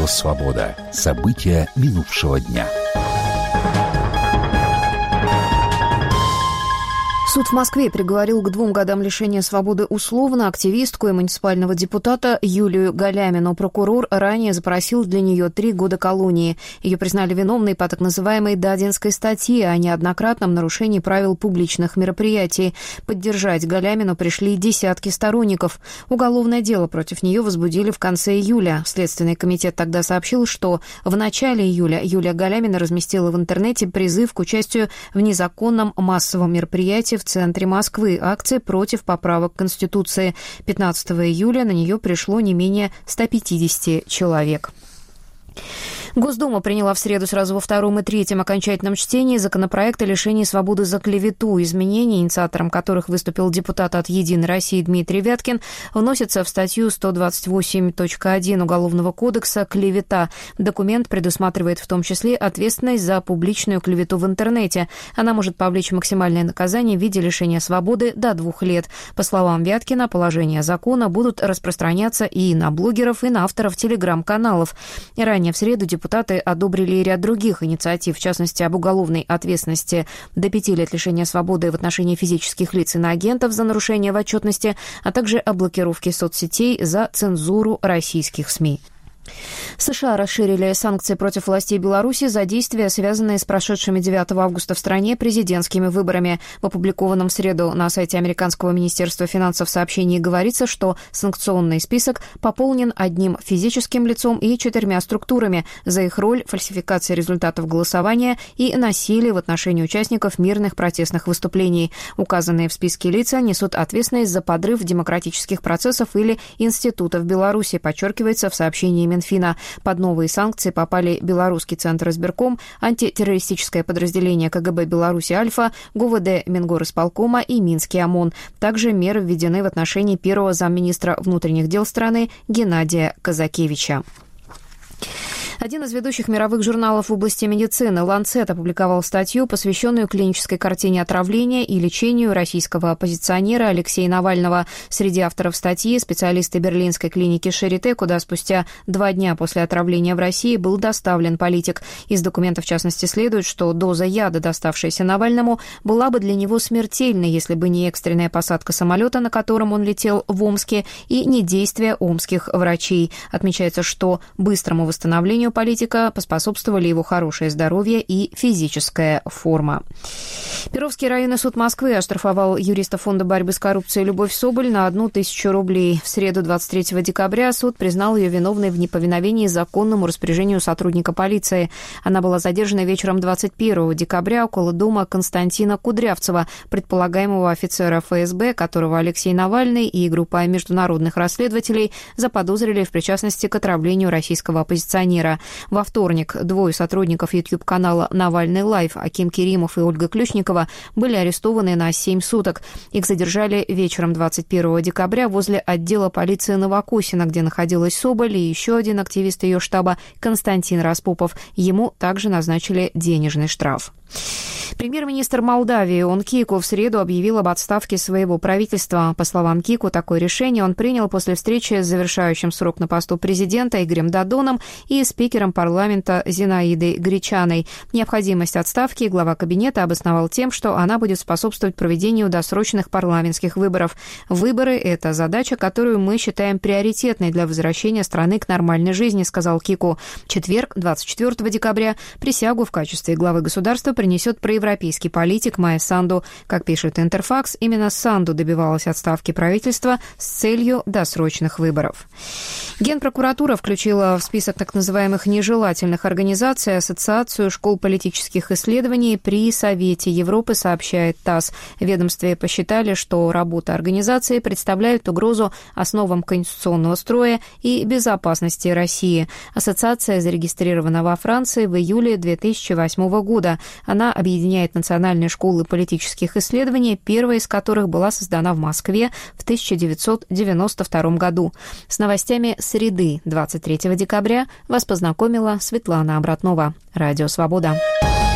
«Свобода». События минувшего дня. Суд в Москве приговорил к 2 годам лишения свободы условно активистку и муниципального депутата Юлию Галямину. Прокурор ранее запросил для нее 3 года колонии. Ее признали виновной по так называемой Дадинской статье о неоднократном нарушении правил публичных мероприятий. Поддержать Галямину пришли десятки сторонников. Уголовное дело против нее возбудили в конце июля. Следственный комитет тогда сообщил, что в начале июля Юлия Галямина разместила в интернете призыв к участию в незаконном массовом мероприятии в центре Москвы, акции против поправок к Конституции. 15 июля на нее пришло не менее 150 человек. Госдума приняла в среду сразу во 2 и 3 окончательном чтении законопроект о лишении свободы за клевету. Изменения, инициатором которых выступил депутат от «Единой России» Дмитрий Вяткин, вносятся в статью 128.1 Уголовного кодекса «Клевета». Документ предусматривает в том числе ответственность за публичную клевету в интернете. Она может повлечь максимальное наказание в виде лишения свободы до 2 лет. По словам Вяткина, положения закона будут распространяться и на блогеров, и на авторов телеграм-каналов. Ранее в среду депутаты одобрили и ряд других инициатив, в частности, об уголовной ответственности до 5 лет лишения свободы в отношении физических лиц и иноагентов за нарушение в отчетности, а также о блокировке соцсетей за цензуру российских СМИ. США расширили санкции против властей Беларуси за действия, связанные с прошедшими 9 августа в стране президентскими выборами. В опубликованном в среду на сайте Американского министерства финансов сообщении говорится, что санкционный список пополнен 1 физическим лицом и 4 структурами за их роль, фальсификация результатов голосования и насилие в отношении участников мирных протестных выступлений. Указанные в списке лица несут ответственность за подрыв демократических процессов или институтов Беларуси, подчеркивается в сообщении Минфина. Под новые санкции попали Белорусский центр избирком, антитеррористическое подразделение КГБ Беларуси «Альфа», ГУВД Мингорисполкома и Минский ОМОН. Также меры введены в отношении первого замминистра внутренних дел страны Геннадия Казакевича. Один из ведущих мировых журналов в области медицины «Ланцет» опубликовал статью, посвященную клинической картине отравления и лечению российского оппозиционера Алексея Навального. Среди авторов статьи специалисты берлинской клиники Шарите, куда спустя 2 дня после отравления в России был доставлен политик. Из документов, в частности, следует, что доза яда, доставшаяся Навальному, была бы для него смертельной, если бы не экстренная посадка самолета, на котором он летел в Омске, и не действия омских врачей. Отмечается, что быстрому восстановлению политика поспособствовали его хорошее здоровье и физическая форма. Перовский районный суд Москвы оштрафовал юриста Фонда борьбы с коррупцией Любовь Соболь на 1000 рублей. В среду 23 декабря суд признал ее виновной в неповиновении законному распоряжению сотрудника полиции. Она была задержана вечером 21 декабря около дома Константина Кудрявцева, предполагаемого офицера ФСБ, которого Алексей Навальный и группа международных расследователей заподозрили в причастности к отравлению российского оппозиционера. Во вторник 2 сотрудников YouTube-канала «Навальный Лайв» Аким Керимов и Ольга Ключникова были арестованы на 7 суток. Их задержали вечером 21 декабря возле отдела полиции Новокосино, где находилась Соболь и еще один активист ее штаба Константин Распопов. Ему также назначили денежный штраф. Премьер-министр Молдавии Он Кику в среду объявил об отставке своего правительства. По словам Кику, такое решение он принял после встречи с завершающим срок на посту президента Игорем Додоном и спикером парламента Зинаидой Гречаной. Необходимость отставки глава кабинета обосновал тем, что она будет способствовать проведению досрочных парламентских выборов. Выборы – это задача, которую мы считаем приоритетной для возвращения страны к нормальной жизни, сказал Кику. В четверг, 24 декабря, присягу в качестве главы государства принесет проевропейский политик Майя Санду. Как пишет Интерфакс, именно Санду добивалась отставки правительства с целью досрочных выборов. Генпрокуратура включила в список так называемых нежелательных организаций Ассоциацию школ политических исследований при Совете Европы, сообщает ТАСС. В ведомстве посчитали, что работа организации представляет угрозу основам конституционного строя и безопасности России. Ассоциация зарегистрирована во Франции в июле 2008 года. Она объединяет национальные школы политических исследований, первая из которых была создана в Москве в 1992 году. С новостями среды 23 декабря вас познакомила Светлана Обратнова. Радио «Свобода».